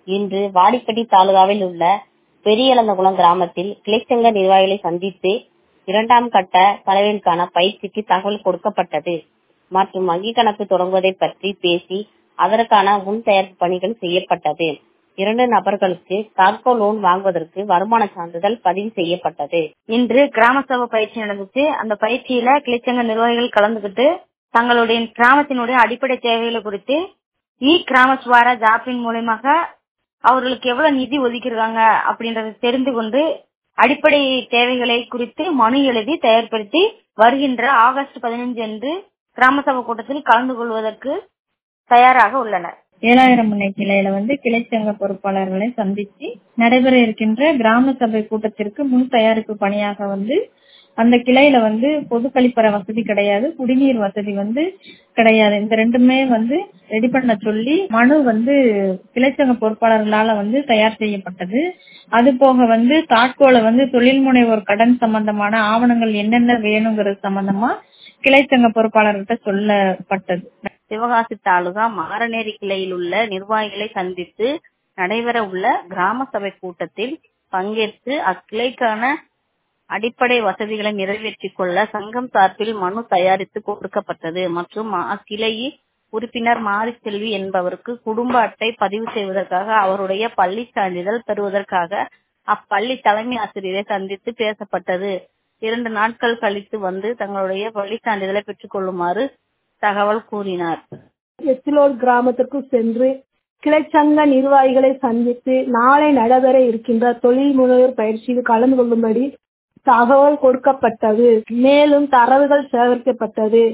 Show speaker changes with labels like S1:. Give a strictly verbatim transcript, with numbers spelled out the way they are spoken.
S1: இன்று வாடிப்பட்டி தாலுகாவில் உள்ள பெரியளந்தகுளம் கிராமத்தில் கிளைச்சங்க நிர்வாகிகளை சந்தித்து இரண்டாம் கட்ட தலைவருக்கான பயிற்சிக்கு தகவல் கொடுக்கப்பட்டது மற்றும் வங்கி கணக்கு தொடங்குவதை பற்றி பேசி அதற்கான முன் தயாரிப்பு பணிகள் செய்யப்பட்டது. இரண்டு நபர்களுக்கு தாட்கோ லோன் வாங்குவதற்கு வருமான சான்றிதழ் பதிவு செய்யப்பட்டது.
S2: இன்று கிராம சபை பயிற்சி நடந்துச்சு. அந்த பயிற்சியில கிளைச்சங்க நிர்வாகிகள் கலந்துகிட்டு தங்களுடைய கிராமத்தினுடைய அடிப்படை தேவைகளை குறித்து இ கிராம ஸ்வராஜ் ஆப்பின் மூலமாக அவர்களுக்கு எவ்வளவு நிதி ஒதுக்கியிருக்காங்க அப்படின்றத தெரிந்து கொண்டு அடிப்படை தேவைகளை குறித்து மனு எழுதி தயார்படுத்தி வருகின்ற ஆகஸ்ட் பதினைந்து அன்று கிராம சபை கூட்டத்தில் கலந்து கொள்வதற்கு தயாராக உள்ளனர்.
S3: ஏழாயிரம் முனை கிளையில வந்து கிளைச்சங்க பொறுப்பாளர்களை சந்திச்சு நடைபெற இருக்கின்ற கிராம சபை கூட்டத்திற்கு முன் தயாரிப்பு பணியாக வந்து அந்த கிளையில வந்து பொது கழிப்பறை வசதி கிடையாது, குடிநீர் வசதி வந்து கிடையாது. இந்த ரெண்டுமே வந்து ரெடி பண்ண சொல்லி மனு வந்து கிளைச்சங்க பொறுப்பாளர்களால வந்து தயார் செய்யப்பட்டது. அது போக வந்து தாட்கோல வந்து தொழில் முனைவோர் கடன் சம்பந்தமான ஆவணங்கள் என்னென்ன வேணுங்கிறது சம்பந்தமா கிளைச்சங்க பொறுப்பாளர்கிட்ட சொல்லப்பட்டது.
S1: சிவகாசி தாலுகா மாரநேரி கிளையில் உள்ள நிர்வாகிகளை சந்தித்து நடைபெற உள்ள கிராம சபை கூட்டத்தில் பங்கேற்று அக்கிளைக்கான அடிப்படை வசதிகளை நிறைவேற்றிக் கொள்ள சங்கம் சார்பில் மனு தயாரித்து கொடுக்கப்பட்டது மற்றும் அக்கிளை உறுப்பினர் மாரிச்செல்வி என்பவருக்கு குடும்ப அட்டை பதிவு செய்வதற்காக அவருடைய பள்ளி சான்றிதழ் பெறுவதற்காக அப்பள்ளி தலைமை ஆசிரியரை சந்தித்து பேசப்பட்டது. இரண்டு நாட்கள் கழித்து வந்து தங்களுடைய பள்ளி சான்றிதழை பெற்றுக் கொள்ளுமாறு தகவல் கூறினார்.
S4: எத்திலோர் கிராமத்திற்கு சென்று கிளைச்சங்க நிர்வாகிகளை சந்தித்து நாளை நடைபெற இருக்கின்ற தொழில் முனைவோர் பயிற்சியில் கலந்து கொள்ளும்படி தகவல் கொடுக்கப்பட்டது. மேலும் தரவுகள் சேகரிக்கப்பட்டது.